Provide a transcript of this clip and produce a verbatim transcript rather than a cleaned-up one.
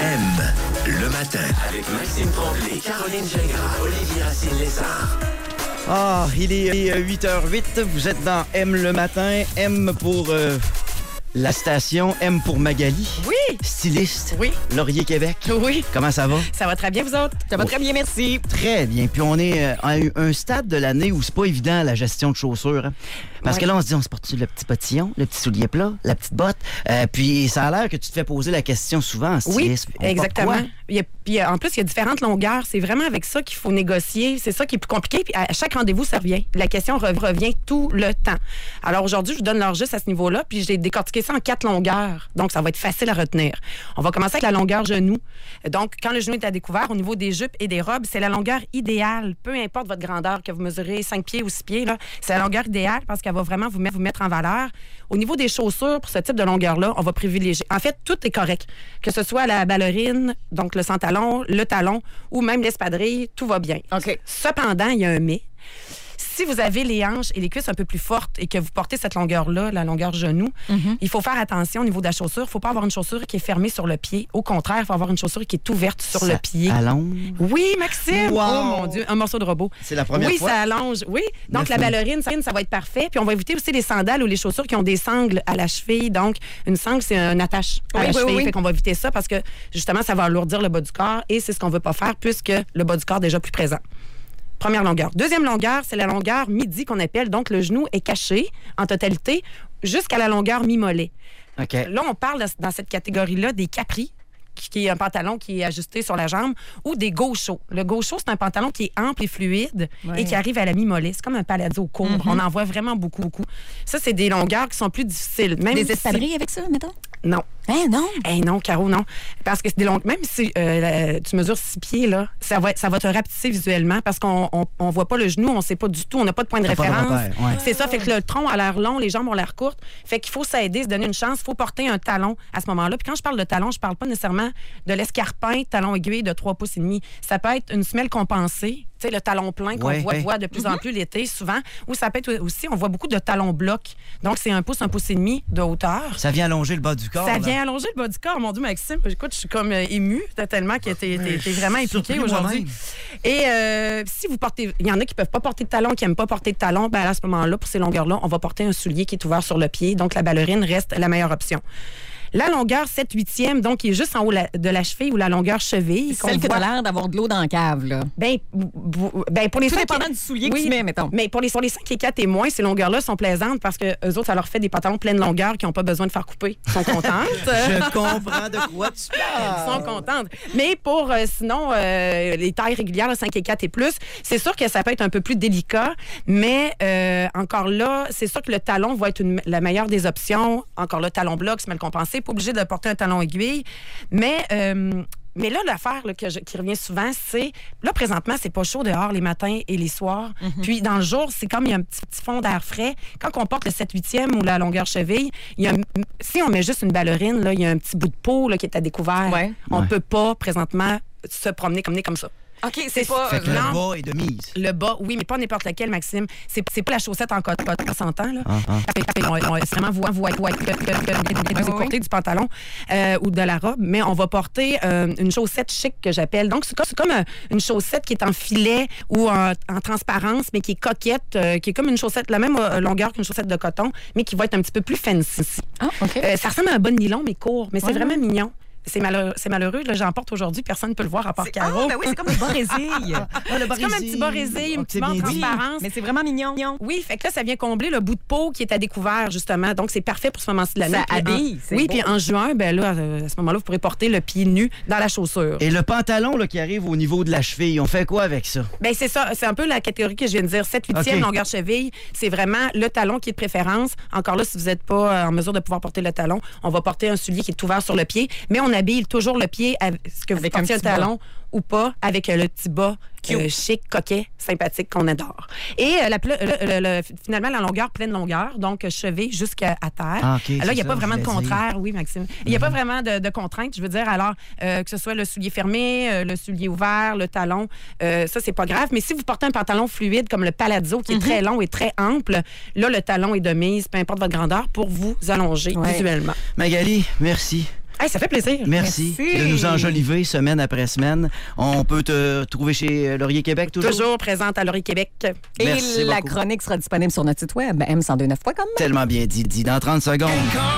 M, le matin, avec Maxime Tremblay, Caroline Gingras, Olivier Racine-Lézard. Ah, il est huit heures huit, vous êtes dans M le matin. M pour euh, la station, M pour Magali. Oui. Styliste. Oui. Laurier Québec. Oui. Comment ça va? Ça va très bien, vous autres? Ça va Oh. très bien, merci. Très bien. Puis on est euh, à un stade de l'année où c'est pas évident la gestion de chaussures. Hein? Parce Ouais. que là, on se dit, on se porte-tu le petit bottillon, le petit soulier plat, la petite botte? Euh, puis ça a l'air que tu te fais poser la question souvent en Oui, stylisme. On porte exactement. quoi? Il y a, puis en plus, il y a différentes longueurs. C'est vraiment avec ça qu'il faut négocier. C'est ça qui est plus compliqué. Puis à chaque rendez-vous, ça revient. La question re- revient tout le temps. Alors aujourd'hui, je vous donne leur juste à ce niveau-là. Puis j'ai décortiqué ça en quatre longueurs. Donc, ça va être facile à retenir. On va commencer avec la longueur genou. Donc, quand le genou est à découvert, au niveau des jupes et des robes, c'est la longueur idéale. Peu importe votre grandeur, que vous mesurez cinq pieds ou six pieds, là, c'est la longueur idéale parce qu'elle va vraiment vous mettre, vous mettre en valeur. Au niveau des chaussures, pour ce type de longueur-là, on va privilégier. En fait, tout est correct. Que ce soit la ballerine, donc le sans-talon, le talon ou même l'espadrille, tout va bien. OK. Cependant, il y a un mais. Si vous avez les hanches et les cuisses un peu plus fortes et que vous portez cette longueur-là, la longueur genou, Mm-hmm. il faut faire attention au niveau de la chaussure. Il ne faut pas avoir une chaussure qui est fermée sur le pied. Au contraire, il faut avoir une chaussure qui est ouverte sur Ça le pied. allonge. Oui, Maxime! Wow. Oh mon Dieu, un morceau de robot. C'est la première oui, fois? Oui, ça allonge. Oui. Donc, Neuf la mois. ballerine, ça, ça va être parfait. Puis, on va éviter aussi les sandales ou les chaussures qui ont des sangles à la cheville. Donc, une sangle, c'est une attache à Oui, la oui, cheville. oui. Fait qu'on va éviter ça parce que, justement, ça va alourdir le bas du corps et c'est ce qu'on veut pas faire puisque le bas du corps est déjà plus présent. Première longueur. Deuxième longueur, c'est la longueur midi qu'on appelle. Donc, le genou est caché en totalité jusqu'à la longueur mi-mollet. OK. Là, on parle dans cette catégorie-là des capris, qui est un pantalon qui est ajusté sur la jambe, ou des gauchos. Le gaucho, c'est un pantalon qui est ample et fluide Ouais. et qui arrive à la mi-mollet. C'est comme un palazzo court. Mm-hmm. On en voit vraiment beaucoup, beaucoup. Ça, c'est des longueurs qui sont plus difficiles. Même Des si- espadrilles avec ça, mettons? Non. Hein, non? Eh non, Caro, non. Parce que c'est des longues. Même si euh, la- tu mesures six pieds, là, ça va, ça va te rapetisser visuellement parce qu'on on, on voit pas le genou, on sait pas du tout, on n'a pas de point de T'as pas de référence. repère, ouais. C'est ça, fait que le tronc a l'air long, les jambes ont l'air courtes. Fait qu'il faut s'aider, se donner une chance. Il faut porter un talon à ce moment-là. Puis quand je parle de talon, je parle pas nécessairement de l'escarpin, talon aiguille de trois pouces et demi. Ça peut être une semelle compensée. Tu sais, le talon plein qu'on Ouais, voit, ouais. voit de plus en plus l'été, souvent. Ou ça peut être aussi, on voit beaucoup de talons blocs. Donc, c'est un pouce, un pouce et demi de hauteur. Ça vient allonger le bas du corps. Ça là. vient allonger le bas du corps. Mon Dieu, Maxime, écoute, je suis comme euh, émue tellement que t'es, t'es, t'es vraiment impliqué surpris aujourd'hui. moi-même. Et euh, si vous portez... Il y en a qui peuvent pas porter de talons, qui n'aiment pas porter de talons. Ben à ce moment-là, pour ces longueurs-là, on va porter un soulier qui est ouvert sur le pied. Donc, la ballerine reste la meilleure option. La longueur sept huitième, donc, qui est juste en haut la- de la cheville ou la longueur cheville. qu'on Celle que voit- t'as l'air d'avoir de l'eau dans la cave, là. Ben, bou- ben, pour les Tout cinq- dépendant du soulier que tu mets, mettons. Mais pour les, pour les cinq et quatre et moins, ces longueurs-là sont plaisantes parce que eux autres, ça leur fait des pantalons pleine longueur qui n'ont pas besoin de faire couper. Ils sont contentes. Je comprends de quoi tu Ils parles. sont contentes. Mais pour, euh, sinon, euh, les tailles régulières, là, cinq et quatre et plus, c'est sûr que ça peut être un peu plus délicat, mais euh, encore là, c'est sûr que le talon va être une- la meilleure des options. Encore là, talon bloc, semelle compensée, pas obligé de porter un talon aiguille. Mais... euh, mais là, l'affaire là, que je- qui revient souvent, c'est... Là, présentement, c'est pas chaud dehors les matins et les soirs. Puis, dans le jour, c'est comme il y a un petit, petit fond d'air frais. Quand on porte le sept huitième ou la longueur cheville, il y a un- si on met juste une ballerine, là, il y a un petit bout de peau là, qui est à découvert. Ouais. On Ouais. peut pas, présentement, se promener comme, comme ça. OK, c'est pas- Fait que Non. le bas est de mise. Le bas, oui, mais pas n'importe lequel, Maxime. C'est, c'est pas la chaussette en coton, on s'entend, là. Ah, ah. On- on- C'est vraiment voix, voix, voix, plus écourtée du pantalon euh, ou de la robe, mais on va porter euh, une chaussette chic que j'appelle. Donc, c'est comme, c'est comme euh, une chaussette qui est en filet ou en, en transparence, mais qui est coquette, euh, qui est comme une chaussette, la même euh, longueur qu'une chaussette de coton, mais qui va être un petit peu plus fancy. Ah, OK. Euh, ça ressemble à un bon nylon, mais court, mais c'est Ouais. vraiment mignon. C'est malheureux, c'est malheureux. Là, j'en porte aujourd'hui, personne ne peut le voir à part Caro. Ah, ben oui, c'est comme une barésille. Ah, le C'est comme un petit bas résille, une Ok, petite barre bien dit. transparence. Mais c'est vraiment mignon. Oui, fait que là, ça vient combler le bout de peau qui est à découvert, justement. Donc, c'est parfait pour ce moment-ci de l'année. Ça Puis en- habille, c'est Oui, beau. puis en juin, ben là, euh, à ce moment-là, vous pourrez porter le pied nu dans la chaussure. Et le pantalon là, qui arrive au niveau de la cheville, on fait quoi avec ça? Ben c'est ça, c'est un peu la catégorie que je viens de dire. sept huitième, OK. longueur cheville, c'est vraiment le talon qui est de préférence. Encore là, si vous n'êtes pas euh, en mesure de pouvoir porter le talon, on va porter un soulier qui est ouvert sur le pied, mais on habille toujours le pied avec ce que vous Avec un portiez un petit bas. talon ou pas, avec euh, le petit bas euh, chic, coquet, sympathique qu'on adore. Et euh, la, pla- le- le- le- finalement, la longueur, pleine longueur, donc euh, cheville jusqu'à à terre. Ah, OK, là, il c'est n'y a ça, pas vraiment de je voulais dire. contraire, oui, Maxime. Il n'y a pas vraiment de, de contrainte, je veux dire. Alors, euh, que ce soit le soulier fermé, euh, le soulier ouvert, le talon, euh, ça, c'est pas grave. Mais si vous portez un pantalon fluide comme le palazzo, qui est très long et très ample, là, le talon est de mise, peu importe votre grandeur, pour vous allonger Ouais. visuellement. Magali, merci. Hey, ça fait plaisir. Merci, Merci. de nous enjoliver semaine après semaine. On peut te trouver chez Laurier Québec toujours? Toujours présente à Laurier Québec. Et Merci la beaucoup. chronique sera disponible sur notre site web, m cent deux neuf point com. Tellement bien dit, dit dans trente secondes.